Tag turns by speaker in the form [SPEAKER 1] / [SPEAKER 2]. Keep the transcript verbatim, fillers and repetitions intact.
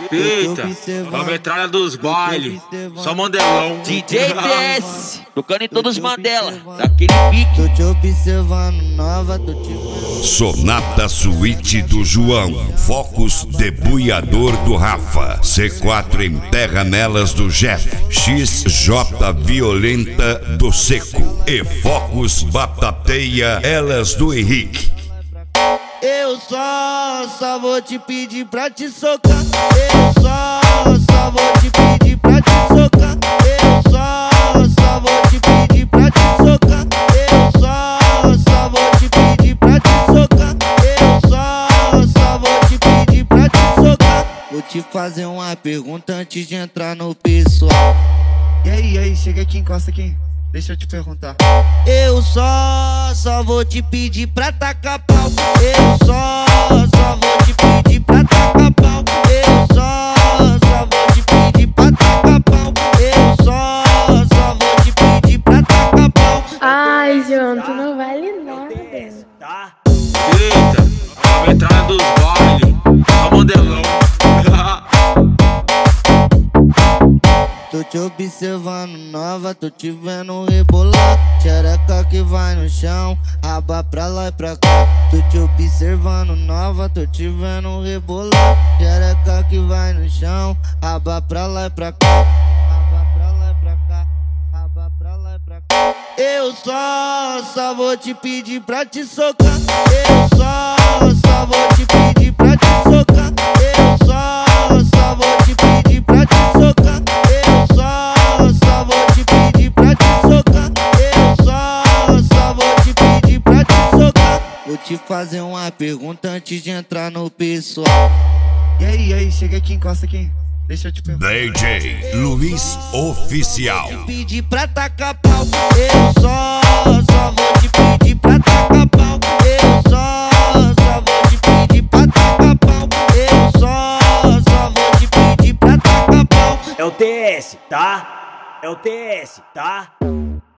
[SPEAKER 1] Eita, a metralha dos bailes, só Mandelão.
[SPEAKER 2] D J T S, tocando em todos os Mandela, daquele pique.
[SPEAKER 3] Tô te observando nova, tô te vendo.
[SPEAKER 4] Sonata Suíte do João, Focus Debulhador do Rafa, C quatro Enterra Nelas do Jeff, X J Violenta do Seco e Focus Batateia Elas do Henrique.
[SPEAKER 3] Eu só, só vou te pedir pra te socar. Eu só, só vou te pedir pra te socar. Eu só, só vou te pedir pra te socar. Eu só, só vou te pedir pra te socar. Eu só, só vou te pedir pra te socar. Vou te fazer uma pergunta antes de entrar no pessoal.
[SPEAKER 5] E aí, e aí, chega aqui, encosta aqui. Deixa eu te perguntar.
[SPEAKER 3] Eu só, só vou te pedir pra tacar pau. Eu só, só vou te pedir pra tacar pau. Eu só, só vou te pedir pra tacar pau. Eu só, só vou te pedir pra tacar pau.
[SPEAKER 6] Ai, João, tu não vale nada.
[SPEAKER 1] Eita, a metralha dos bailes, só Mandelão.
[SPEAKER 3] Tô te observando nova, tô te vendo rebolar. Xereca que vai no chão, raba pra lá e pra cá. Tô te observando nova, tô te vendo rebolar. Xereca que vai no chão, raba pra lá e pra cá. Raba pra lá e pra cá, raba pra lá e pra cá. Eu só, só vou te pedir pra te socar. Eu só, só vou te pedir pra te socar. Eu só, só vou te pedir pra te socar. Vou te fazer uma pergunta antes de entrar no pessoal.
[SPEAKER 5] E aí, e aí, chega aqui, encosta aqui. Deixa eu te perguntar.
[SPEAKER 4] D J Luiz Oficial.
[SPEAKER 3] Vou te pedir pra tacar pau. Eu só, só vou te pedir pra tacar pau. Eu só, só vou te pedir pra tacar pau. Eu só, só vou te pedir pra tacar pau.
[SPEAKER 7] É o T S, tá? É o T S, tá?